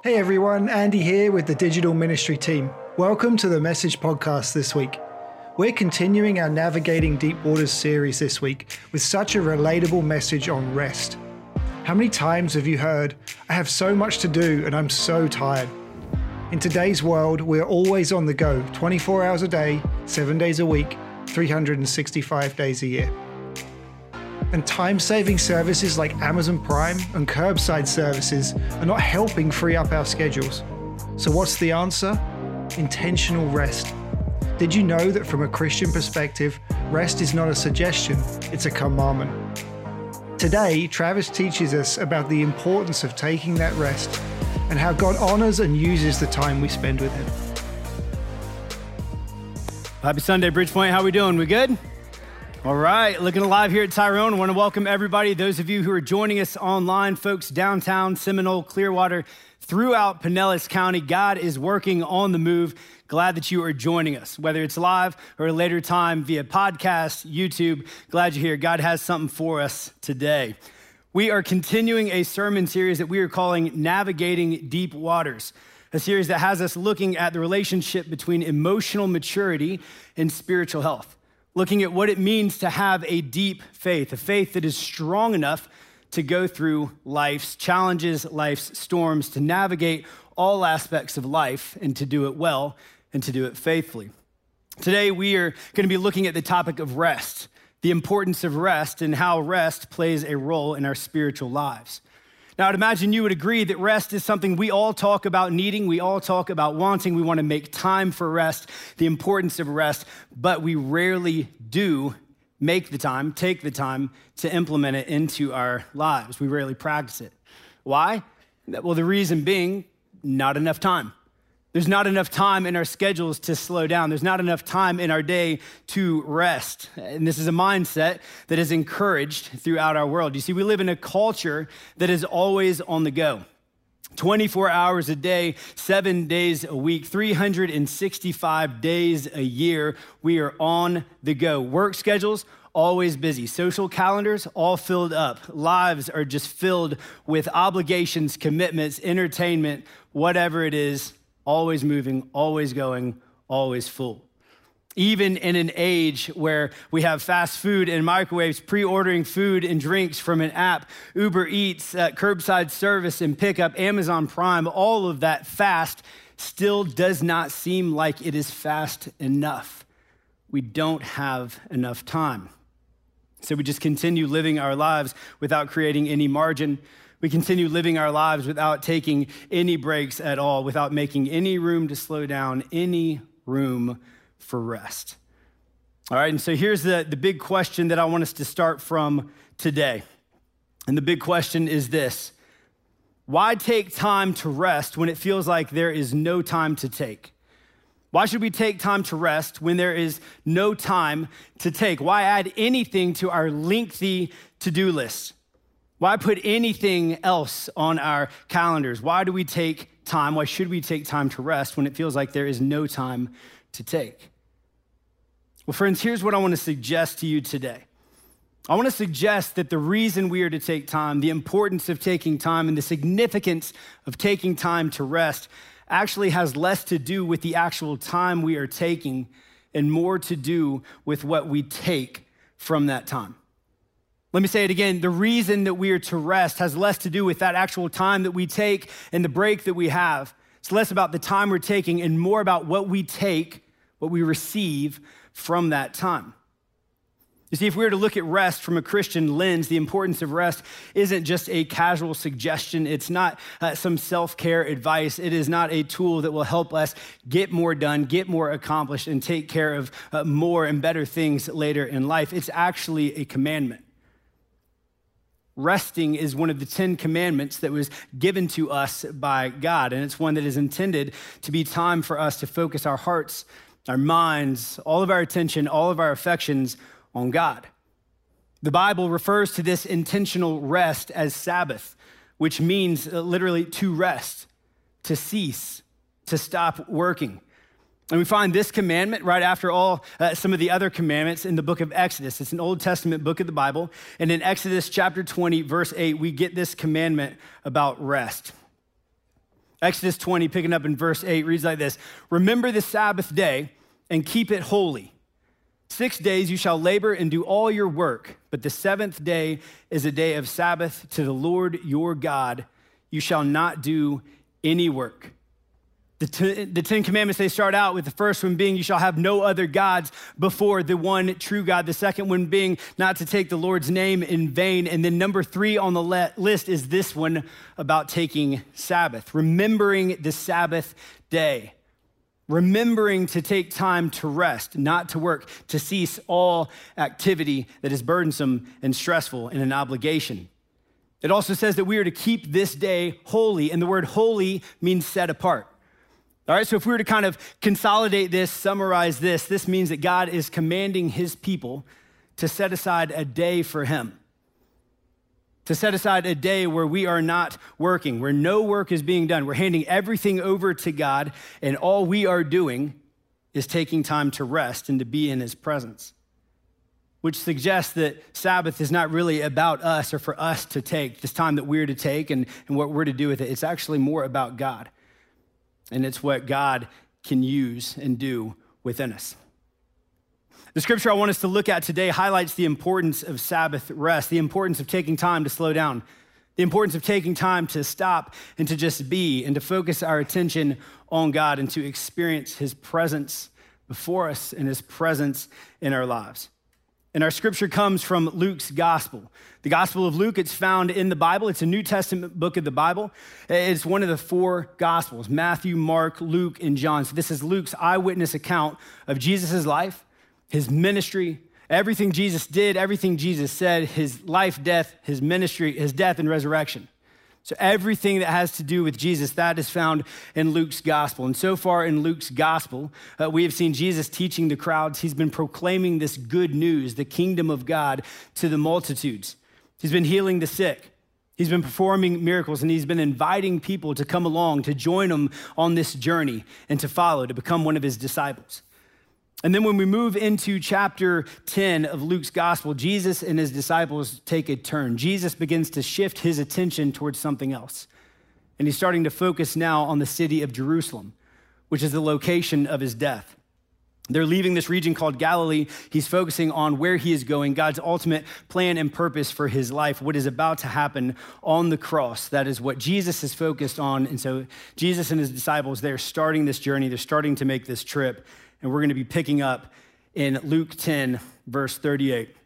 Hey everyone, Andy here with the Digital Ministry team. Welcome to the Message Podcast this week. We're continuing our Navigating Deep Waters series this week with such a relatable message on rest. How many times have you heard, I have so much to do and I'm so tired? In today's world, we're always on the go, 24 hours a day, 7 days a week, 365 days a year. And time-saving services like Amazon Prime and curbside services are not helping free up our schedules. So what's the answer? Intentional rest. Did you know that from a Christian perspective, rest is not a suggestion, it's a commandment? Today, Travis teaches us about the importance of taking that rest and how God honors and uses the time we spend with Him. Happy Sunday, Bridgepoint. How we doing? We good? All right, looking alive here at Tyrone. I want to welcome everybody, those of you who are joining us online, folks downtown, Seminole, Clearwater, throughout Pinellas County. God is working on the move. Glad that you are joining us, whether it's live or a later time via podcast, YouTube. Glad you're here. God has something for us today. We are continuing a sermon series that we are calling Navigating Deep Waters, a series that has us looking at the relationship between emotional maturity and spiritual health. Looking at what it means to have a deep faith, a faith that is strong enough to go through life's challenges, life's storms, to navigate all aspects of life and to do it well and to do it faithfully. Today, we are going to be looking at the topic of rest, the importance of rest and how rest plays a role in our spiritual lives. Now, I'd imagine you would agree that rest is something we all talk about needing, we all talk about wanting, we want to make time for rest, the importance of rest, but we rarely do make the time, take the time to implement it into our lives. We rarely practice it. Why? Well, the reason being, not enough time. There's not enough time in our schedules to slow down. There's not enough time in our day to rest. And this is a mindset that is encouraged throughout our world. You see, we live in a culture that is always on the go. 24 hours a day, 7 days a week, 365 days a year, we are on the go. Work schedules, always busy. Social calendars, all filled up. Lives are just filled with obligations, commitments, entertainment, whatever it is. Always moving, always going, always full. Even in an age where we have fast food and microwaves, pre-ordering food and drinks from an app, Uber Eats, curbside service and pickup, Amazon Prime, all of that fast still does not seem like it is fast enough. We don't have enough time. So we just continue living our lives without creating any margin. We continue living our lives without taking any breaks at all, without making any room to slow down, any room for rest. All right, and so here's the big question that I want us to start from today. And the big question is this: why take time to rest when it feels like there is no time to take? Why should we take time to rest when there is no time to take? Why add anything to our lengthy to-do list? Why put anything else on our calendars? Why do we take time? Why should we take time to rest when it feels like there is no time to take? Well, friends, here's what I want to suggest to you today. I want to suggest that the reason we are to take time, the importance of taking time, and the significance of taking time to rest actually has less to do with the actual time we are taking and more to do with what we take from that time. Let me say it again. The reason that we are to rest has less to do with that actual time that we take and the break that we have. It's less about the time we're taking and more about what we take, what we receive from that time. You see, if we were to look at rest from a Christian lens, the importance of rest isn't just a casual suggestion. It's not some self-care advice. It is not a tool that will help us get more done, get more accomplished, and take care of more and better things later in life. It's actually a commandment. Resting is one of the 10 commandments that was given to us by God, and it's one that is intended to be time for us to focus our hearts, our minds, all of our attention, all of our affections on God. The Bible refers to this intentional rest as Sabbath, which means literally to rest, to cease, to stop working. And we find this commandment right after some of the other commandments in the book of Exodus. It's an Old Testament book of the Bible. And in Exodus chapter 20, verse 8, we get this commandment about rest. Exodus 20, picking up in verse 8, reads like this: "Remember the Sabbath day and keep it holy. 6 days you shall labor and do all your work, but the seventh day is a day of Sabbath to the Lord your God. You shall not do any work." The Ten Commandments, they start out with the first one being, you shall have no other gods before the one true God. The second one being not to take the Lord's name in vain. And then number 3 on the list is this one about taking Sabbath, remembering the Sabbath day, remembering to take time to rest, not to work, to cease all activity that is burdensome and stressful and an obligation. It also says that we are to keep this day holy, and the word holy means set apart. All right, so if we were to kind of consolidate this, summarize this means that God is commanding his people to set aside a day for him, to set aside a day where we are not working, where no work is being done. We're handing everything over to God, and all we are doing is taking time to rest and to be in his presence, which suggests that Sabbath is not really about us or for us to take this time that we're to take and what we're to do with it. It's actually more about God. And it's what God can use and do within us. The scripture I want us to look at today highlights the importance of Sabbath rest, the importance of taking time to slow down, the importance of taking time to stop and to just be and to focus our attention on God and to experience his presence before us and his presence in our lives. And our scripture comes from Luke's gospel. The Gospel of Luke, it's found in the Bible. It's a New Testament book of the Bible. It's one of the 4 gospels: Matthew, Mark, Luke, and John. So this is Luke's eyewitness account of Jesus' life, his ministry, everything Jesus did, everything Jesus said, his life, death, his ministry, his death and resurrection. So everything that has to do with Jesus, that is found in Luke's gospel. And so far in Luke's gospel, we have seen Jesus teaching the crowds. He's been proclaiming this good news, the kingdom of God, to the multitudes. He's been healing the sick. He's been performing miracles, and he's been inviting people to come along, to join him on this journey and to follow, to become one of his disciples. And then when we move into chapter 10 of Luke's gospel, Jesus and his disciples take a turn. Jesus begins to shift his attention towards something else. And he's starting to focus now on the city of Jerusalem, which is the location of his death. They're leaving this region called Galilee. He's focusing on where he is going, God's ultimate plan and purpose for his life, what is about to happen on the cross. That is what Jesus is focused on. And so Jesus and his disciples, they're starting this journey. They're starting to make this trip. And we're going to be picking up in Luke 10, verse 38.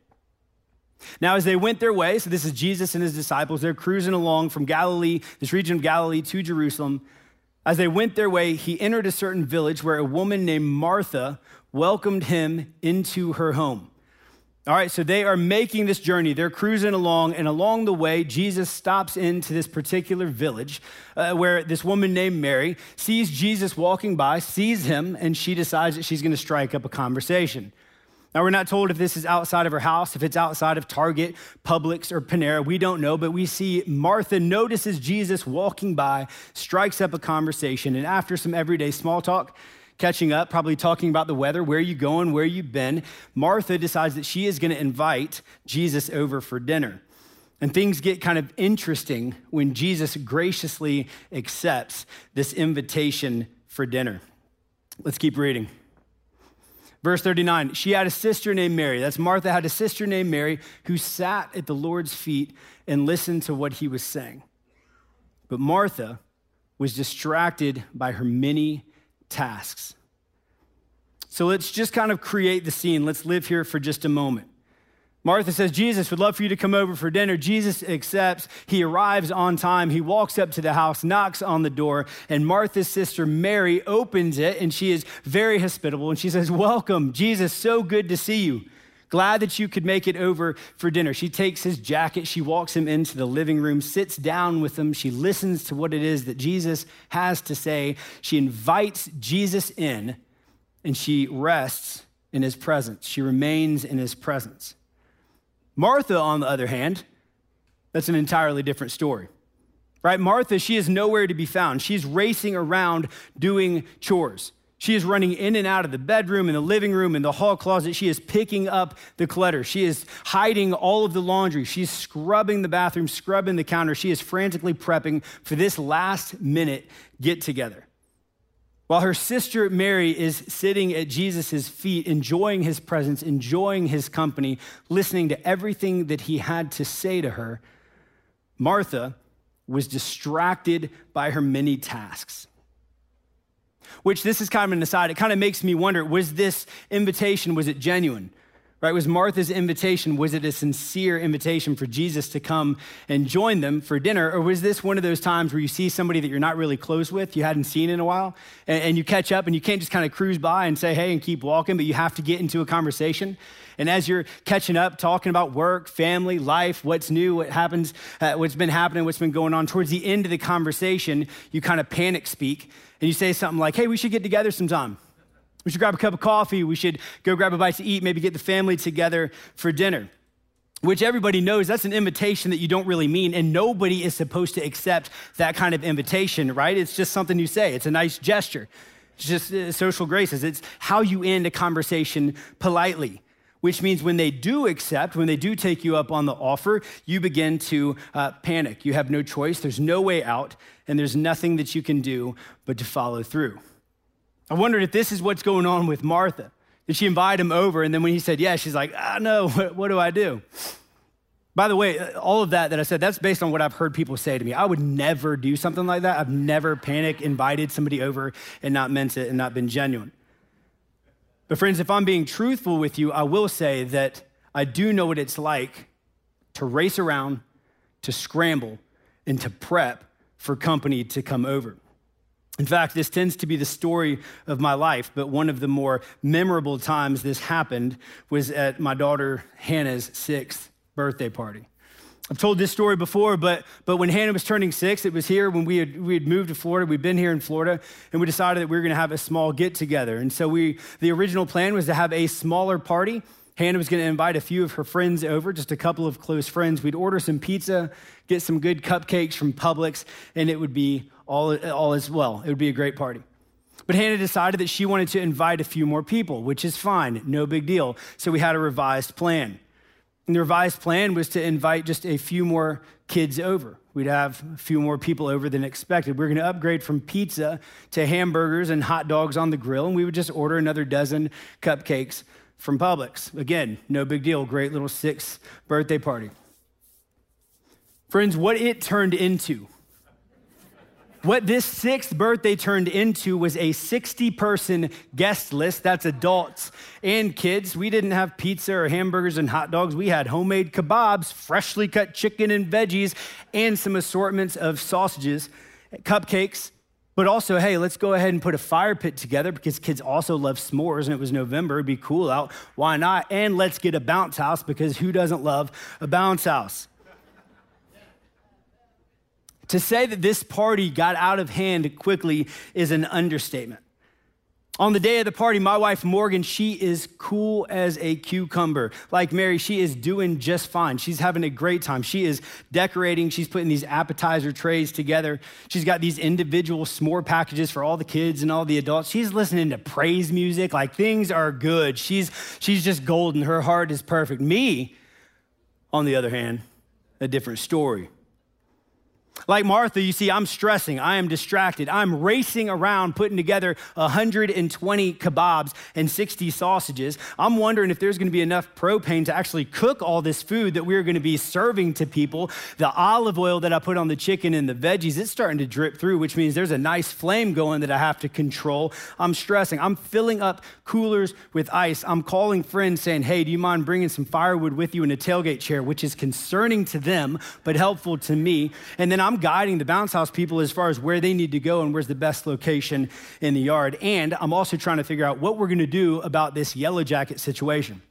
Now, as they went their way, so this is Jesus and his disciples, they're cruising along from Galilee, this region of Galilee, to Jerusalem. As they went their way, he entered a certain village where a woman named Martha welcomed him into her home. All right, so they are making this journey. They're cruising along, and along the way, Jesus stops into this particular village where this woman named Mary sees Jesus walking by, sees him, and she decides that she's going to strike up a conversation. Now, we're not told if this is outside of her house, if it's outside of Target, Publix, or Panera. We don't know, but we see Martha notices Jesus walking by, strikes up a conversation, and after some everyday small talk, catching up, probably talking about the weather, where you going, where you been, Martha decides that she is going to invite Jesus over for dinner. And things get kind of interesting when Jesus graciously accepts this invitation for dinner. Let's keep reading. Verse 39, she had a sister named Mary. That's Martha had a sister named Mary who sat at the Lord's feet and listened to what he was saying. But Martha was distracted by her many tasks. So let's just kind of create the scene. Let's live here for just a moment. Martha says, Jesus, would love for you to come over for dinner. Jesus accepts. He arrives on time. He walks up to the house, knocks on the door, and Martha's sister Mary opens it, and she is very hospitable, and she says, welcome, Jesus, so good to see you. Glad that you could make it over for dinner. She takes his jacket. She walks him into the living room, sits down with him. She listens to what it is that Jesus has to say. She invites Jesus in, and she rests in his presence. She remains in his presence. Martha, on the other hand, that's an entirely different story, right? Martha, she is nowhere to be found. She's racing around doing chores. She is running in and out of the bedroom and the living room and the hall closet. She is picking up the clutter. She is hiding all of the laundry. She's scrubbing the bathroom, scrubbing the counter. She is frantically prepping for this last minute get together. While her sister Mary is sitting at Jesus' feet, enjoying his presence, enjoying his company, listening to everything that he had to say to her, Martha was distracted by her many tasks. Which, this is kind of an aside, it kind of makes me wonder, was this invitation, was it genuine? Right? Was Martha's invitation, was it a sincere invitation for Jesus to come and join them for dinner? Or was this one of those times where you see somebody that you're not really close with, you hadn't seen in a while, and you catch up and you can't just kind of cruise by and say, hey, and keep walking, but you have to get into a conversation. And as you're catching up, talking about work, family, life, what's new, what happens, what's been happening, what's been going on, towards the end of the conversation, you kind of panic speak and you say something like, hey, we should get together sometime. We should grab a cup of coffee. We should go grab a bite to eat, maybe get the family together for dinner, which everybody knows that's an invitation that you don't really mean, and nobody is supposed to accept that kind of invitation, right? It's just something you say. It's a nice gesture. It's just social graces. It's how you end a conversation politely, which means when they do accept, when they do take you up on the offer, you begin to panic. You have no choice. There's no way out, and there's nothing that you can do but to follow through. I wondered if this is what's going on with Martha. Did she invite him over? And then when he said yes, she's like, no, what do I do? By the way, all of that I said, that's based on what I've heard people say to me. I would never do something like that. I've never panicked, invited somebody over and not meant it and not been genuine. But friends, if I'm being truthful with you, I will say that I do know what it's like to race around, to scramble, and to prep for company to come over. In fact, this tends to be the story of my life, but one of the more memorable times this happened was at my daughter Hannah's 6th birthday party. I've told this story before, but when Hannah was turning 6, it was here when we had moved to Florida. We'd been here in Florida, and we decided that we were going to have a small get-together. And so the original plan was to have a smaller party. Hannah was going to invite a few of her friends over, just a couple of close friends. We'd order some pizza, get some good cupcakes from Publix, and it would be all as well. It would be a great party. But Hannah decided that she wanted to invite a few more people, which is fine, no big deal. So we had a revised plan. And the revised plan was to invite just a few more kids over. We'd have a few more people over than expected. We were going to upgrade from pizza to hamburgers and hot dogs on the grill, and we would just order another dozen cupcakes from Publix. Again, no big deal, great little 6th birthday party. Friends, what it turned into, what this 6th birthday turned into was a 60-person guest list. That's adults and kids. We didn't have pizza or hamburgers and hot dogs. We had homemade kebabs, freshly cut chicken and veggies, and some assortments of sausages, cupcakes. But also, hey, let's go ahead and put a fire pit together because kids also love s'mores, and it was November. It'd be cool out. Why not? And let's get a bounce house because who doesn't love a bounce house? To say that this party got out of hand quickly is an understatement. On the day of the party, my wife, Morgan, she is cool as a cucumber. Like Mary, she is doing just fine. She's having a great time. She is decorating. She's putting these appetizer trays together. She's got these individual s'more packages for all the kids and all the adults. She's listening to praise music. Like, things are good. She's just golden. Her heart is perfect. Me, on the other hand, a different story. Like Martha, you see, I'm stressing, I am distracted. I'm racing around putting together 120 kebabs and 60 sausages. I'm wondering if there's gonna be enough propane to actually cook all this food that we're gonna be serving to people. The olive oil that I put on the chicken and the veggies, it's starting to drip through, which means there's a nice flame going that I have to control. I'm stressing. I'm filling up coolers with ice. I'm calling friends saying, hey, do you mind bringing some firewood with you in a tailgate chair, which is concerning to them, but helpful to me. And then I'm guiding the bounce house people as far as where they need to go and where's the best location in the yard. And I'm also trying to figure out what we're gonna do about this Yellow Jacket situation.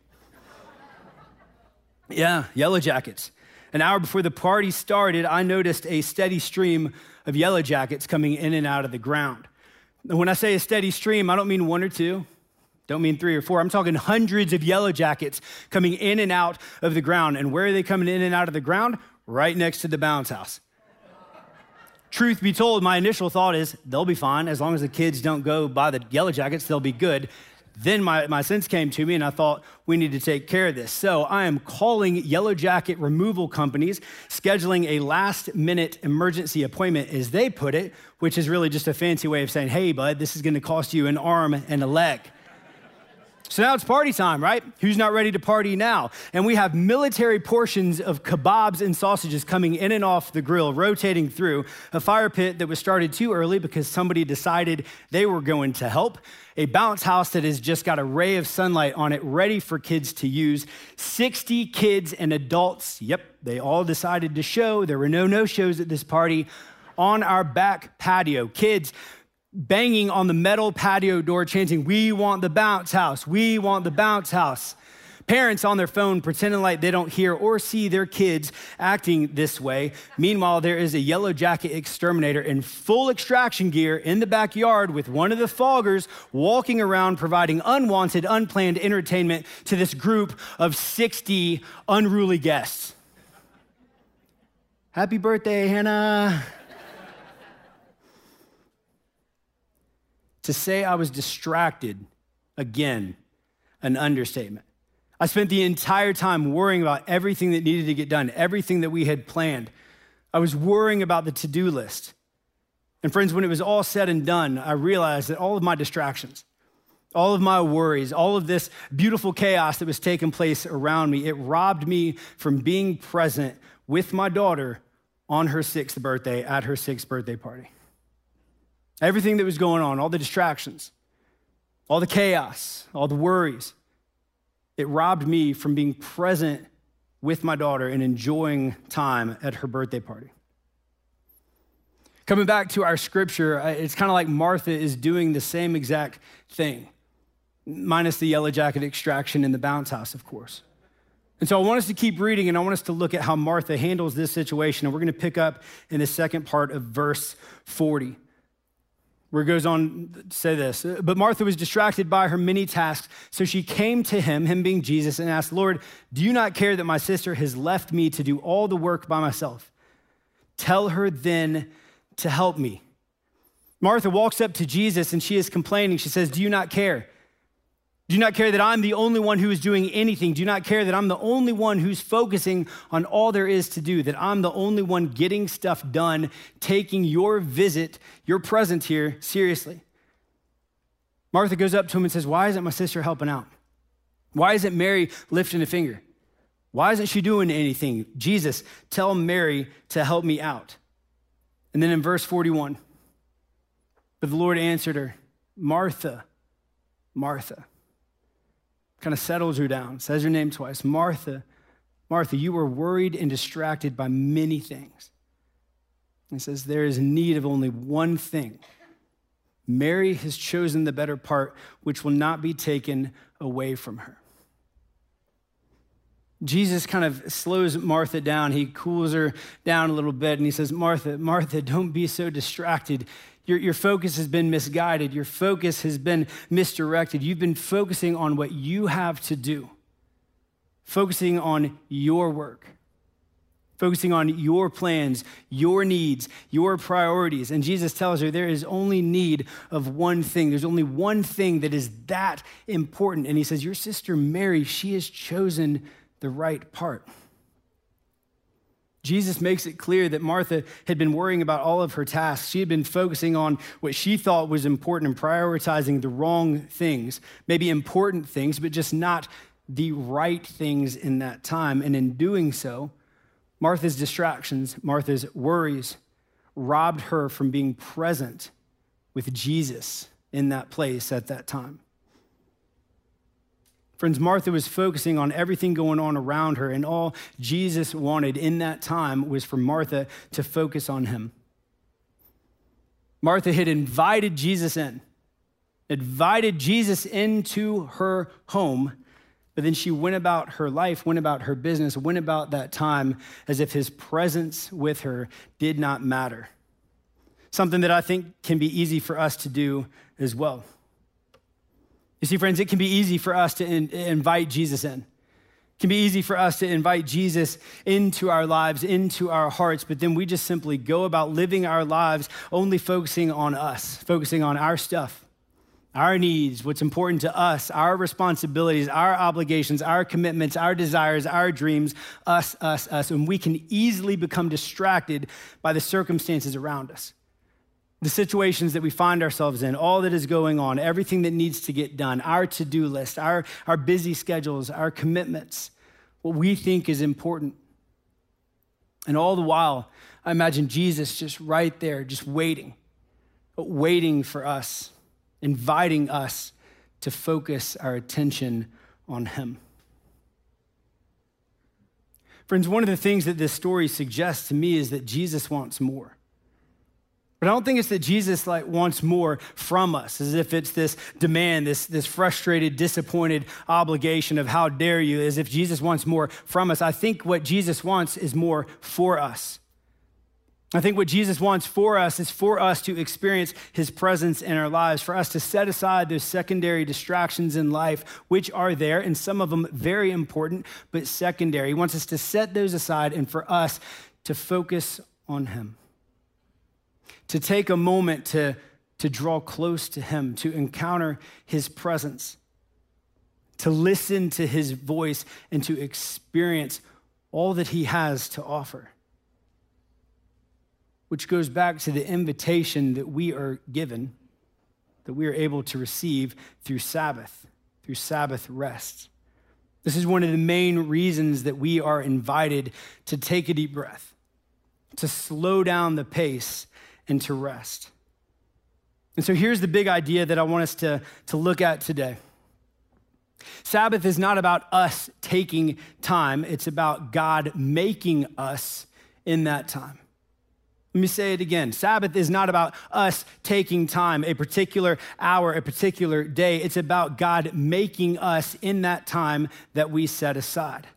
Yeah, Yellow Jackets. An hour before the party started, I noticed a steady stream of Yellow Jackets coming in and out of the ground. And when I say a steady stream, I don't mean 1 or 2. Don't mean 3 or 4. I'm talking hundreds of Yellow Jackets coming in and out of the ground. And where are they coming in and out of the ground? Right next to the bounce house. Truth be told, my initial thought is they'll be fine. As long as the kids don't go buy the Yellow Jackets, they'll be good. Then my sense came to me and I thought we need to take care of this. So I am calling Yellow Jacket removal companies, scheduling a last minute emergency appointment, as they put it, which is really just a fancy way of saying, hey, bud, this is gonna cost you an arm and a leg. So now it's party time, right? Who's not ready to party now? And we have military portions of kebabs and sausages coming in and off the grill, rotating through a fire pit that was started too early because somebody decided they were going to help, a bounce house that has just got a ray of sunlight on it, ready for kids to use, 60 kids and adults, yep, they all decided to show. There were no no-shows at this party. On our back patio, kids banging on the metal patio door, chanting, we want the bounce house, we want the bounce house. Parents on their phone pretending like they don't hear or see their kids acting this way. Meanwhile, there is a Yellow Jacket exterminator in full extraction gear in the backyard with one of the foggers walking around providing unwanted, unplanned entertainment to this group of 60 unruly guests. Happy birthday, Hannah. To say I was distracted, again, an understatement. I spent the entire time worrying about everything that needed to get done, everything that we had planned. I was worrying about the to-do list. And friends, when it was all said and done, I realized that all of my distractions, all of my worries, all of this beautiful chaos that was taking place around me, it robbed me from being present with my daughter on her 6th birthday, at her 6th birthday party. Everything that was going on, all the distractions, all the chaos, all the worries, it robbed me from being present with my daughter and enjoying time at her birthday party. Coming back to our scripture, it's kind of like Martha is doing the same exact thing, minus the Yellow Jacket extraction in the bounce house, of course. And so I want us to keep reading, and I want us to look at how Martha handles this situation, and we're going to pick up in the second part of verse 40. Where it goes on to say this, but Martha was distracted by her many tasks, so she came to him being Jesus, and asked, Lord, do you not care that my sister has left me to do all the work by myself? Tell her then to help me. Martha walks up to Jesus, and she is complaining. She says, do you not care? Do you not care that I'm the only one who is doing anything? Do you not care that I'm the only one who's focusing on all there is to do? That I'm the only one getting stuff done, taking your visit, your presence here seriously? Martha goes up to him and says, why isn't my sister helping out? Why isn't Mary lifting a finger? Why isn't she doing anything? Jesus, tell Mary to help me out. And then in verse 41, but the Lord answered her, Martha, Martha. Kind of settles her down, says her name twice. Martha, Martha, you were worried and distracted by many things. He says, there is need of only one thing. Mary has chosen the better part, which will not be taken away from her. Jesus kind of slows Martha down. He cools her down a little bit, and he says, Martha, Martha, don't be so distracted. Your focus has been misguided. Your focus has been misdirected. You've been focusing on what you have to do, focusing on your work, focusing on your plans, your needs, your priorities. And Jesus tells her there is only need of one thing. There's only one thing that is that important. And he says, your sister Mary, she has chosen the right part. Jesus makes it clear that Martha had been worrying about all of her tasks. She had been focusing on what she thought was important and prioritizing the wrong things, maybe important things, but just not the right things in that time. And in doing so, Martha's distractions, Martha's worries robbed her from being present with Jesus in that place at that time. Friends, Martha was focusing on everything going on around her, and all Jesus wanted in that time was for Martha to focus on him. Martha had invited Jesus into her home, but then she went about her life, went about her business, went about that time as if his presence with her did not matter. Something that I think can be easy for us to do as well. You see, friends, it can be easy for us to invite Jesus in. It can be easy for us to invite Jesus into our lives, into our hearts, but then we just simply go about living our lives only focusing on us, focusing on our stuff, our needs, what's important to us, our responsibilities, our obligations, our commitments, our desires, our dreams, us. And we can easily become distracted by the circumstances around us, the situations that we find ourselves in, all that is going on, everything that needs to get done, our to-do list, our busy schedules, our commitments, what we think is important. And all the while, I imagine Jesus just right there, just waiting for us, inviting us to focus our attention on him. Friends, one of the things that this story suggests to me is that Jesus wants more. But I don't think it's that Jesus wants more from us, as if it's this demand, this frustrated, disappointed obligation of how dare you, as if Jesus wants more from us. I think what Jesus wants is more for us. I think what Jesus wants for us is for us to experience his presence in our lives, for us to set aside those secondary distractions in life, which are there, and some of them very important, but secondary. He wants us to set those aside and for us to focus on him, to take a moment to draw close to him, to encounter his presence, to listen to his voice, and to experience all that he has to offer. Which goes back to the invitation that we are given, that we are able to receive through Sabbath rest. This is one of the main reasons that we are invited to take a deep breath, to slow down the pace, and to rest. And so here's the big idea that I want us to look at today. Sabbath is not about us taking time. It's about God making us in that time. Let me say it again. Sabbath is not about us taking time, a particular hour, a particular day. It's about God making us in that time that we set aside.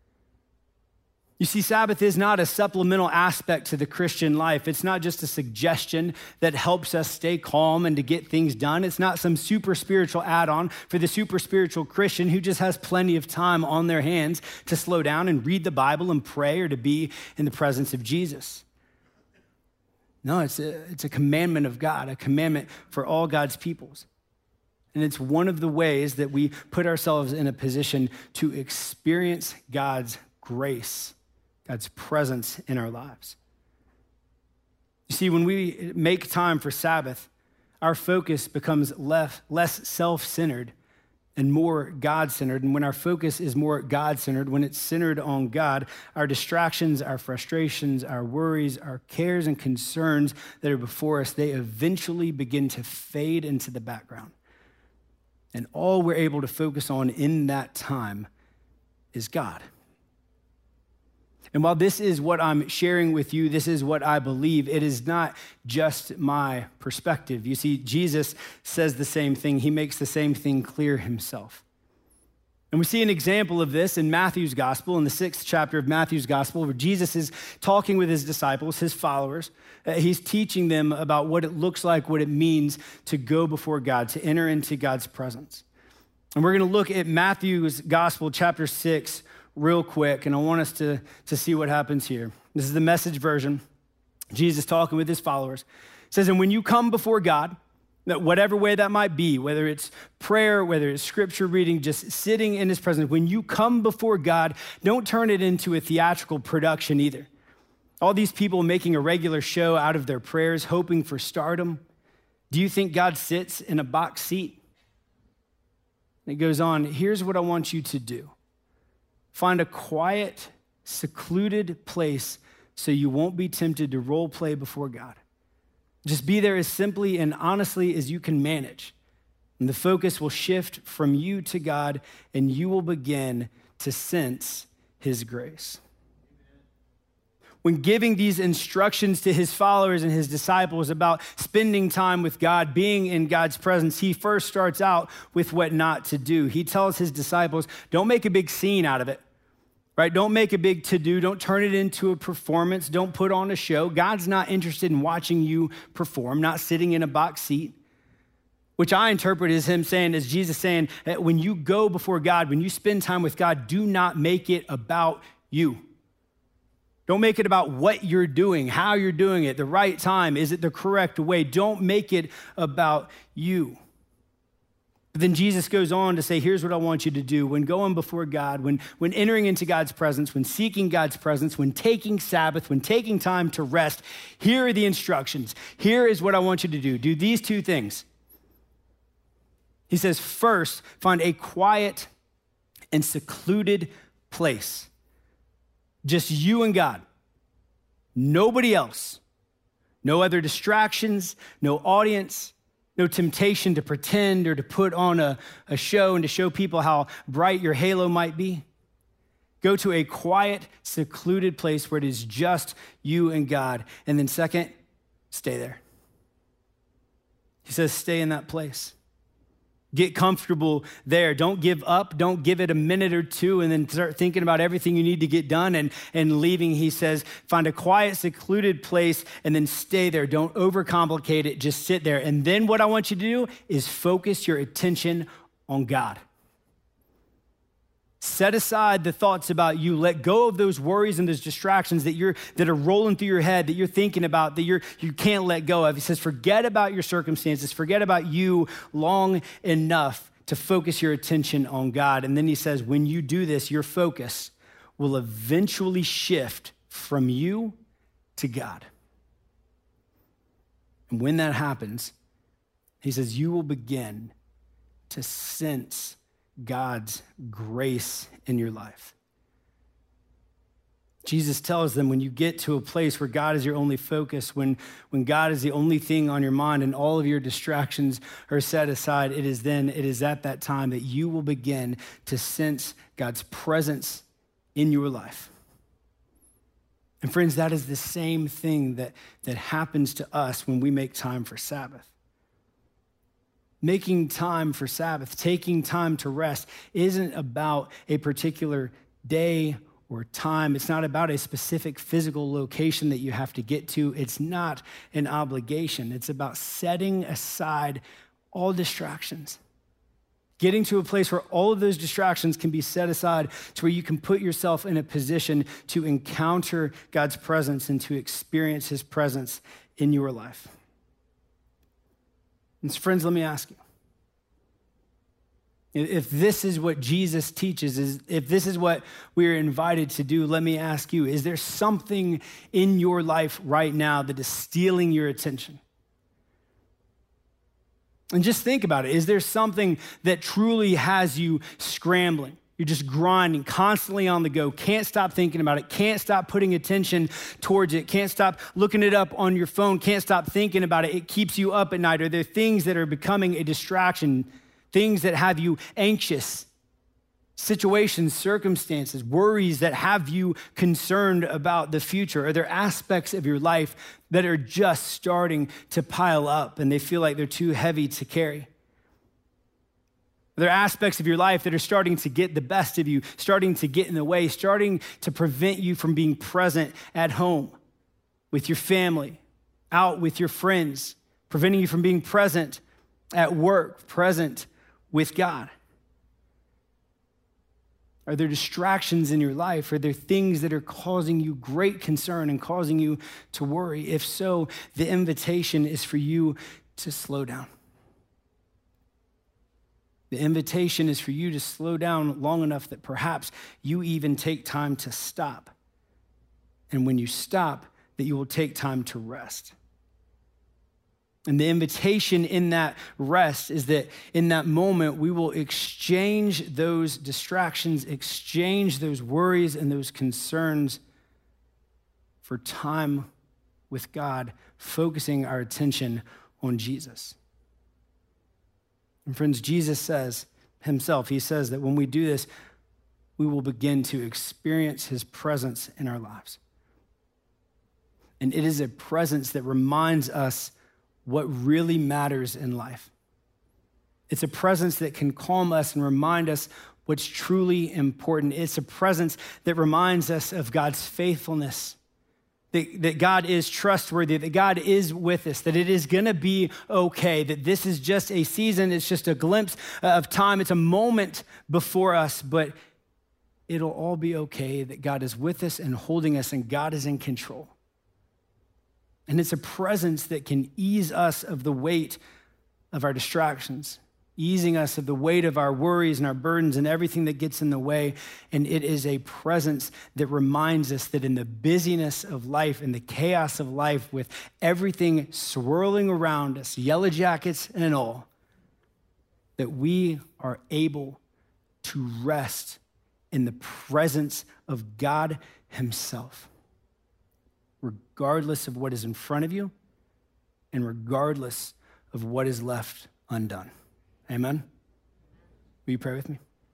You see, Sabbath is not a supplemental aspect to the Christian life. It's not just a suggestion that helps us stay calm and to get things done. It's not some super spiritual add-on for the super spiritual Christian who just has plenty of time on their hands to slow down and read the Bible and pray or to be in the presence of Jesus. No, it's a commandment of God, a commandment for all God's peoples. And it's one of the ways that we put ourselves in a position to experience God's grace, God's presence in our lives. You see, when we make time for Sabbath, our focus becomes less self-centered and more God-centered. And when our focus is more God-centered, when it's centered on God, our distractions, our frustrations, our worries, our cares and concerns that are before us, they eventually begin to fade into the background. And all we're able to focus on in that time is God. And while this is what I'm sharing with you, this is what I believe, it is not just my perspective. You see, Jesus says the same thing. He makes the same thing clear himself. And we see an example of this in Matthew's gospel, in the 6th chapter of Matthew's gospel, where Jesus is talking with his disciples, his followers. He's teaching them about what it looks like, what it means to go before God, to enter into God's presence. And we're going to look at Matthew's gospel, chapter 6, real quick, and I want us to see what happens here. This is the Message version. Jesus talking with his followers. It says, and when you come before God, that whatever way that might be, whether it's prayer, whether it's scripture reading, just sitting in his presence, when you come before God, don't turn it into a theatrical production either. All these people making a regular show out of their prayers, hoping for stardom. Do you think God sits in a box seat? And it goes on, here's what I want you to do. Find a quiet, secluded place so you won't be tempted to role play before God. Just be there as simply and honestly as you can manage. And the focus will shift from you to God, and you will begin to sense his grace. When giving these instructions to his followers and his disciples about spending time with God, being in God's presence, he first starts out with what not to do. He tells his disciples, don't make a big scene out of it, right? Don't make a big to-do. Don't turn it into a performance. Don't put on a show. God's not interested in watching you perform, not sitting in a box seat. which I interpret as him saying, as Jesus saying, that when you go before God, when you spend time with God, do not make it about you. Don't make it about what you're doing, how you're doing it, the right time, is it the correct way? Don't make it about you. But then Jesus goes on to say, here's what I want you to do. When going before God, when entering into God's presence, when seeking God's presence, when taking Sabbath, when taking time to rest, here are the instructions. Here is what I want you to do. Do these two things. He says, first, find a quiet and secluded place. Just you and God. Nobody else. No other distractions, no audience, no temptation to pretend or to put on a show and to show people how bright your halo might be. Go to a quiet, secluded place where it is just you and God. And then second, stay there. He says, stay in that place. Get comfortable there. Don't give up. Don't give it a minute or two and then start thinking about everything you need to get done and leaving. He says, find a quiet, secluded place and then stay there. Don't overcomplicate it. Just sit there. And then what I want you to do is focus your attention on God. Set aside the thoughts about you. Let go of those worries and those distractions that are rolling through your head, that you're thinking about, that you can't let go of. He says, forget about your circumstances. Forget about you long enough to focus your attention on God. And then he says, when you do this, your focus will eventually shift from you to God. And when that happens, he says, you will begin to sense God's grace in your life. Jesus tells them when you get to a place where God is your only focus, when God is the only thing on your mind and all of your distractions are set aside, it is at that time that you will begin to sense God's presence in your life. And friends, that is the same thing that happens to us when we make time for Sabbath. Making time for Sabbath, taking time to rest, isn't about a particular day or time. It's not about a specific physical location that you have to get to. It's not an obligation. It's about setting aside all distractions. Getting to a place where all of those distractions can be set aside to where you can put yourself in a position to encounter God's presence and to experience his presence in your life. And so friends, let me ask you, if this is what Jesus teaches, if this is what we're invited to do, let me ask you, is there something in your life right now that is stealing your attention? And just think about it. Is there something that truly has you scrambling? You're just grinding, constantly on the go, can't stop thinking about it, can't stop putting attention towards it, can't stop looking it up on your phone, can't stop thinking about it. It keeps you up at night. Are there things that are becoming a distraction, things that have you anxious, situations, circumstances, worries that have you concerned about the future? Are there aspects of your life that are just starting to pile up and they feel like they're too heavy to carry? There are aspects of your life that are starting to get the best of you, starting to get in the way, starting to prevent you from being present at home with your family, out with your friends, preventing you from being present at work, present with God. Are there distractions in your life? Are there things that are causing you great concern and causing you to worry? If so, the invitation is for you to slow down. The invitation is for you to slow down long enough that perhaps you even take time to stop. And when you stop, that you will take time to rest. And the invitation in that rest is that in that moment, we will exchange those distractions, exchange those worries and those concerns for time with God, focusing our attention on Jesus. And friends, Jesus says himself, he says that when we do this, we will begin to experience his presence in our lives. And it is a presence that reminds us what really matters in life. It's a presence that can calm us and remind us what's truly important. It's a presence that reminds us of God's faithfulness, that God is trustworthy, that God is with us, that it is going to be okay, that this is just a season, it's just a glimpse of time, it's a moment before us, but it'll all be okay, that God is with us and holding us, and God is in control. And it's a presence that can ease us of the weight of our distractions, easing us of the weight of our worries and our burdens and everything that gets in the way. And it is a presence that reminds us that in the busyness of life, in the chaos of life, with everything swirling around us, yellow jackets and all, that we are able to rest in the presence of God himself, regardless of what is in front of you and regardless of what is left undone. Amen? Will you pray with me?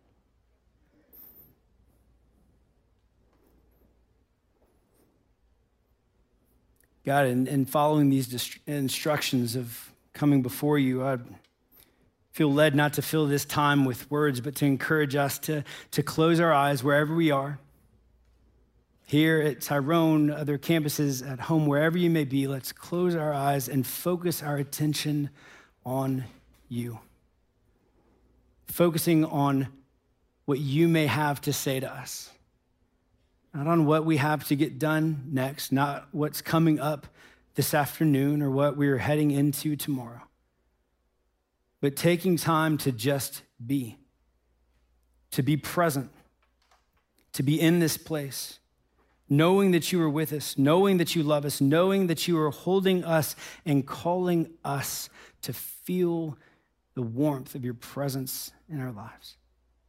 God, in following these instructions of coming before you, I feel led not to fill this time with words, but to encourage us to close our eyes wherever we are. Here at Tyrone, other campuses, at home, wherever you may be, let's close our eyes and focus our attention on you. Focusing on what you may have to say to us. Not on what we have to get done next, not what's coming up this afternoon or what we're heading into tomorrow, but taking time to just be, to be present, to be in this place, knowing that you are with us, knowing that you love us, knowing that you are holding us and calling us to feel the warmth of your presence in our lives.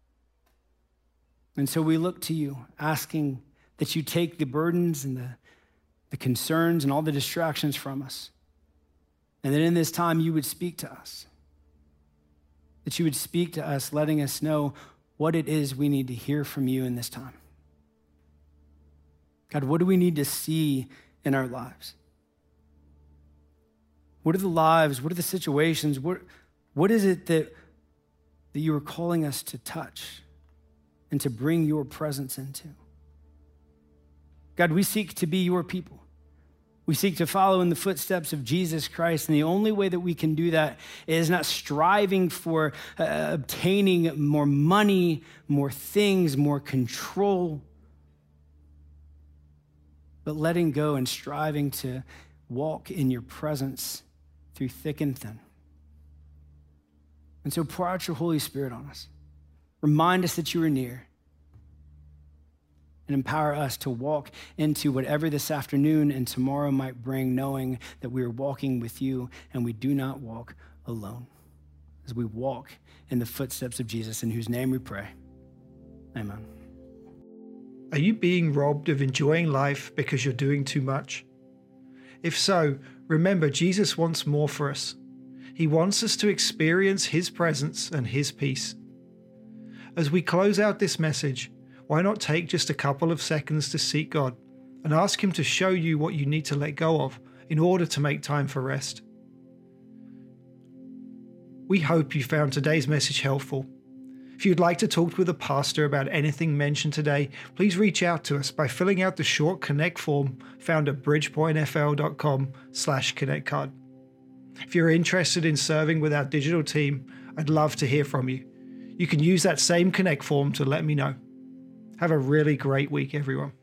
And so we look to you, asking that you take the burdens and the concerns and all the distractions from us. And that in this time you would speak to us. That you would speak to us, letting us know what it is we need to hear from you in this time. God, what do we need to see in our lives? What are the lives? What are the situations? What is it that you are calling us to touch and to bring your presence into? God, we seek to be your people. We seek to follow in the footsteps of Jesus Christ, and the only way that we can do that is not striving for obtaining more money, more things, more control, but letting go and striving to walk in your presence through thick and thin. And so pour out your Holy Spirit on us. Remind us that you are near. And empower us to walk into whatever this afternoon and tomorrow might bring, knowing that we are walking with you and we do not walk alone. As we walk in the footsteps of Jesus, in whose name we pray. Amen. Are you being robbed of enjoying life because you're doing too much? If so, remember Jesus wants more for us. He wants us to experience his presence and his peace. As we close out this message, why not take just a couple of seconds to seek God and ask him to show you what you need to let go of in order to make time for rest? We hope you found today's message helpful. If you'd like to talk with a pastor about anything mentioned today, please reach out to us by filling out the short Connect form found at bridgepointfl.com/connectcard. If you're interested in serving with our digital team, I'd love to hear from you. You can use that same Connect form to let me know. Have a really great week, everyone.